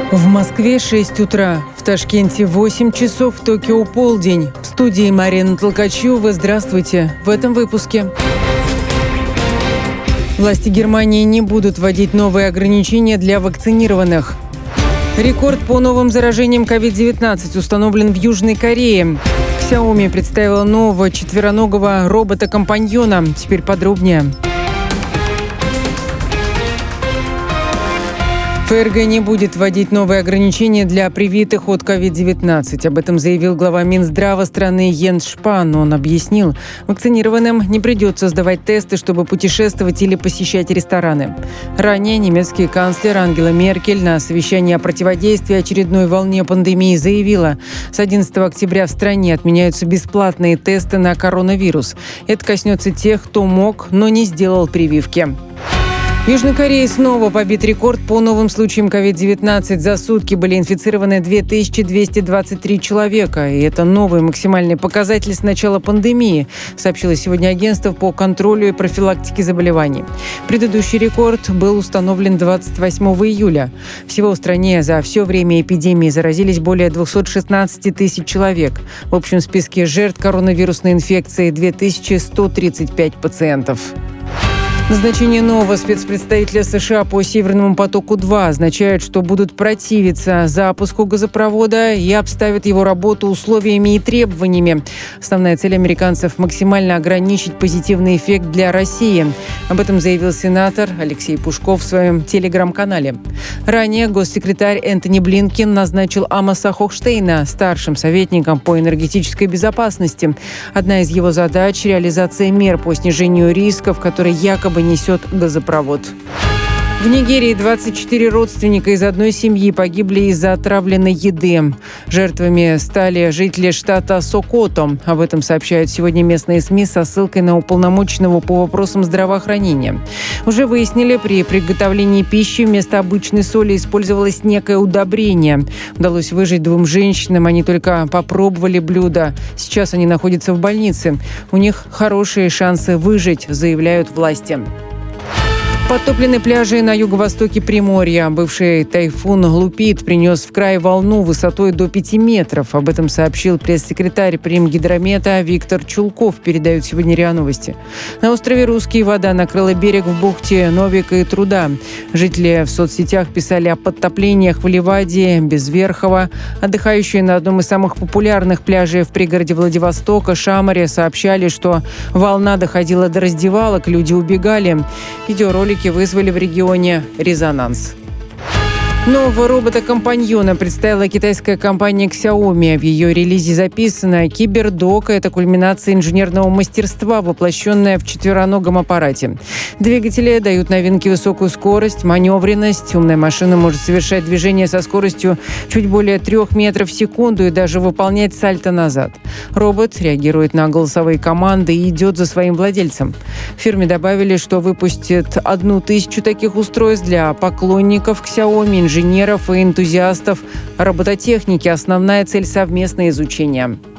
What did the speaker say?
В Москве 6 утра, в Ташкенте 8 часов, в Токио полдень. В студии Марина Толкачева. Здравствуйте. В этом выпуске. Власти Германии не будут вводить новые ограничения для вакцинированных. Рекорд по новым заражениям COVID-19 установлен в Южной Корее. Xiaomi представила нового четвероногого робота-компаньона. Теперь подробнее. ФРГ не будет вводить новые ограничения для привитых от COVID-19. Об этом заявил глава Минздрава страны Йенс Шпан. Он объяснил, вакцинированным не придется сдавать тесты, чтобы путешествовать или посещать рестораны. Ранее немецкий канцлер Ангела Меркель на совещании о противодействии очередной волне пандемии заявила, с 11 октября в стране отменяются бесплатные тесты на коронавирус. Это коснется тех, кто мог, но не сделал прививки. В Южной Корее снова побит рекорд по новым случаям COVID-19. За сутки были инфицированы 2223 человека. И это новый максимальный показатель с начала пандемии, сообщило сегодня агентство по контролю и профилактике заболеваний. Предыдущий рекорд был установлен 28 июля. Всего в стране за все время эпидемии заразились более 216 тысяч человек. В общем списке жертв коронавирусной инфекции 2135 пациентов. Назначение нового спецпредставителя США по «Северному потоку-2» означает, что будут противиться запуску газопровода и обставят его работу условиями и требованиями. Основная цель американцев – максимально ограничить позитивный эффект для России. Об этом заявил сенатор Алексей Пушков в своем телеграм-канале. Ранее госсекретарь Энтони Блинкен назначил Амоса Хохштейна старшим советником по энергетической безопасности. Одна из его задач – реализация мер по снижению рисков, которые якобы несет газопровод. В Нигерии 24 родственника из одной семьи погибли из-за отравленной еды. Жертвами стали жители штата Сокото. Об этом сообщают сегодня местные СМИ со ссылкой на уполномоченного по вопросам здравоохранения. Уже выяснили, при приготовлении пищи вместо обычной соли использовалось некое удобрение. Удалось выжить 2 женщинам, они только попробовали блюдо. Сейчас они находятся в больнице. У них хорошие шансы выжить, заявляют власти. Подтоплены пляжи на юго-востоке Приморья. Бывший тайфун Лупит принес в край волну высотой до 5 метров. Об этом сообщил пресс-секретарь Примгидромета Виктор Чулков, передают сегодня РИА Новости. На острове Русский вода накрыла берег в бухте Новика и Труда. Жители в соцсетях писали о подтоплениях в Ливаде, Безверхово. Отдыхающие на одном из самых популярных пляжей в пригороде Владивостока, Шамаре, сообщали, что волна доходила до раздевалок, люди убегали. Видеоролики вызвали в регионе резонанс. Нового робота-компаньона представила китайская компания Xiaomi. В ее релизе записано: «Кибердок» — это кульминация инженерного мастерства, воплощенная в четвероногом аппарате. Двигатели дают новинки высокую скорость, маневренность. Умная машина может совершать движение со скоростью чуть более 3 метров в секунду и даже выполнять сальто назад. Робот реагирует на голосовые команды и идет за своим владельцем. В фирме добавили, что выпустят 1000 таких устройств для поклонников Xiaomi, инженеров и энтузиастов робототехники. Основная цель — совместное изучение.